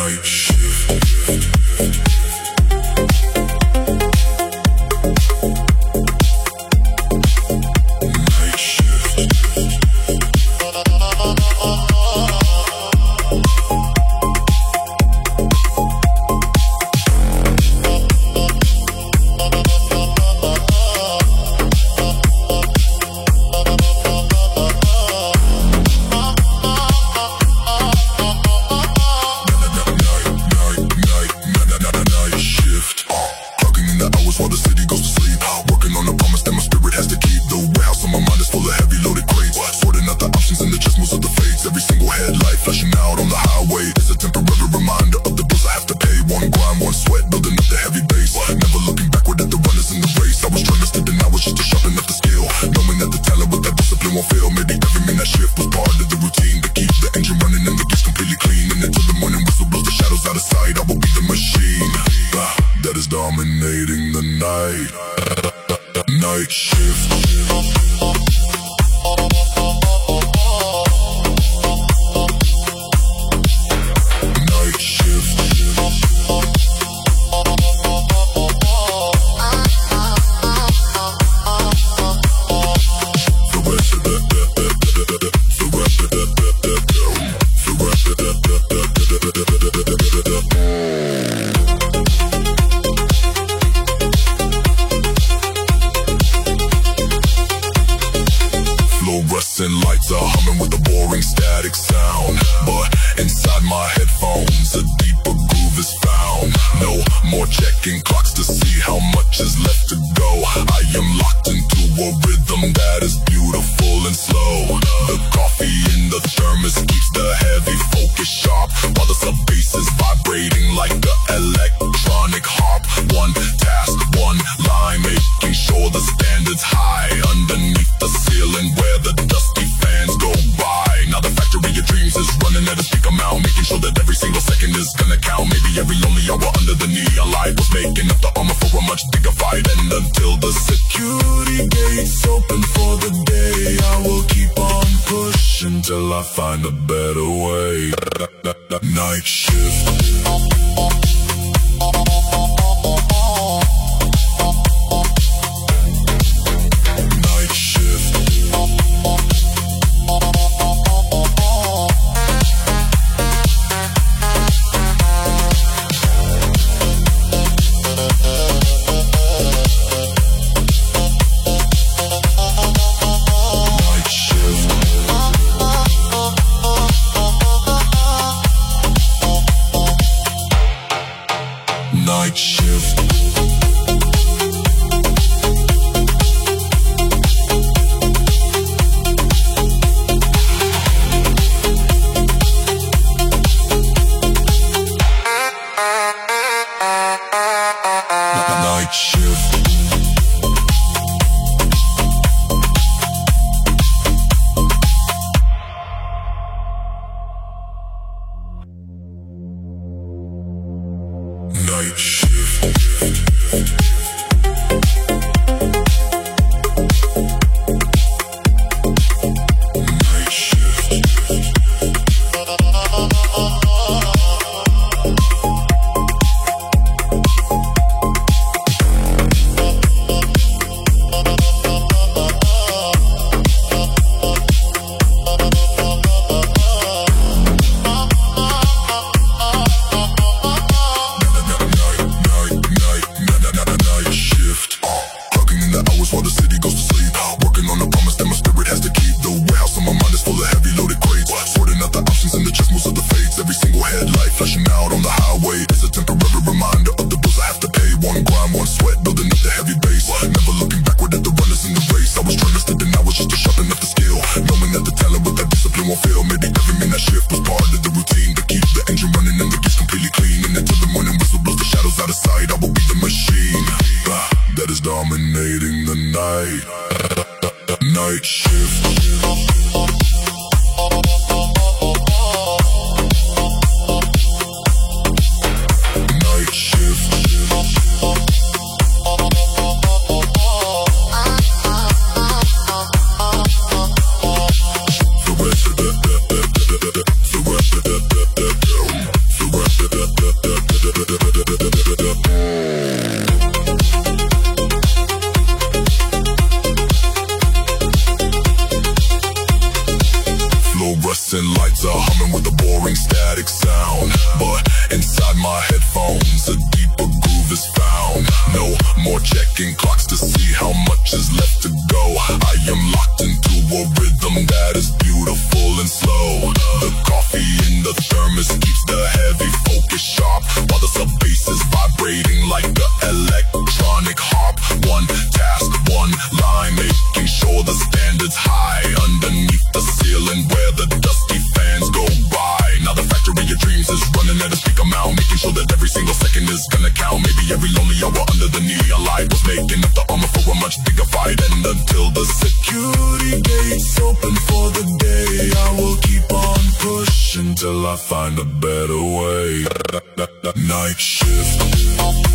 Night shift. Dominating the night. Night shift. Fluorescent lights are humming with a boring static sound, but inside my headphones a deeper groove is found. No more checking clocks to see how much is left to go. I am locked into a rhythm that is beautiful and slow. The coffee in the thermos keeps the heavy focus sharp, while the sub bass is vibrating like the electronic harp. One task, one line, making sure the standard's high underneath the ceiling where the dusty fans go by. Now the factory of dreams is running at a peak amount, making sure that every single second is gonna count. Maybe every lonely hour under the neon light was making up the armor for a much bigger fight. And until the security gates open for the day, I will keep on pushing till I find a better way. Night shift. Night shift. Night shift. Night shift. While the city goes to sleep, working on a promise that my spirit has to keep. The warehouse on my mind is full of heavy loaded crates, sorting out the options and the chess moves of the fates. Every single headlight flashing out on the highway is a temporary reminder of the bills I have to pay. One grind, one sweat, building up the heavy base. Never looking backward at the runners in the race. I was trying to stick and I was just sharpening up the skill, knowing that the talent with that discipline won't fail. Maybe every minute shift was part of the routine to keep the engine running and the gears completely clean. And until the morning whistle blows the shadows out of sight, I will be the machine that is dominating the night. Night shift. Night shift. The rest of the fluorescent lights are humming with a boring static sound. But inside my headphones, a deeper groove is found. No more checking clocks to see how much is left to go. I am locked into a rhythm that is beautiful and slow. The coffee in the thermos keeps the heavy focus sharp, while the sub bass is vibrating like the electronic harp. One task, one line, making sure the standard's high underneath the ceiling where the dusty fans go by. Now the factory of dreams is running at a peak amount, making sure that every single second is gonna count. Maybe every lonely hour under the neon light was making up the armor for a much bigger fight. And until the security gates open for the day, I will keep on pushing till I find a better way. Night shift.